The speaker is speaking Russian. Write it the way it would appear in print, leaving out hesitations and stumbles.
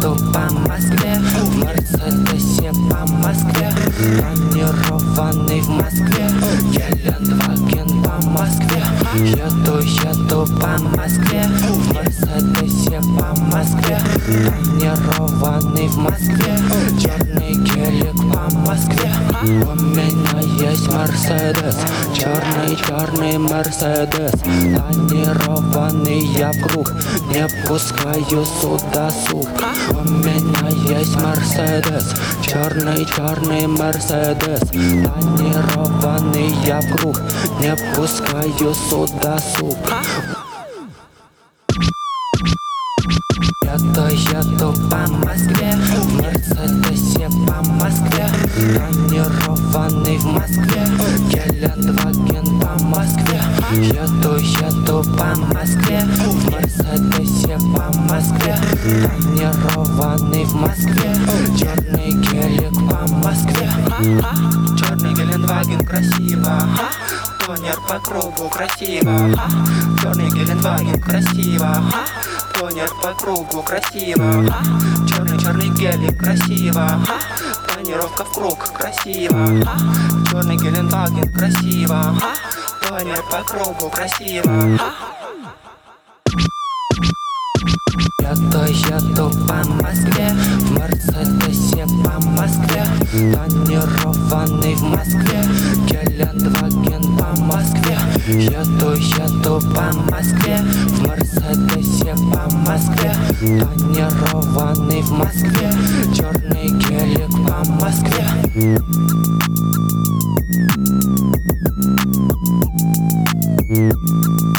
еду по Москве, в Мерседесе по Москве, тонированный в Москве, Гелендваген по Москве. Еду по Москве, в Мерседесе по Москве, тонированный в Москве, черный гелик по Москве. У меня есть Мерседес, черный Мерседес, тонированный я в круг, не пускаю сюда сук. У меня есть Мерседес, черный Мерседес, тонированный я в круг, не пускаю сюда сук. Еду по Москве, в Мерседесе по Москве, тонированный в Москве, Гелендваген по Москве. Еду по Москве, в Мерседесе по Москве, тонированный в Москве, черный гелик по Москве. Черный Гелендваген красиво, тонер по кругу красиво, черный Гелендваген красиво, тонер по кругу красиво, черный гелик красиво, тонировка в круг красиво, черный Гелендваген красиво, тонер по кругу красиво. Еду по Москве, в Мерседесе по Москве, тонированный в Москве, Гелендваген по Москве. Еду по Москве, в Мерседесе по Москве, тонированный в Москве, черный гелик по Москве.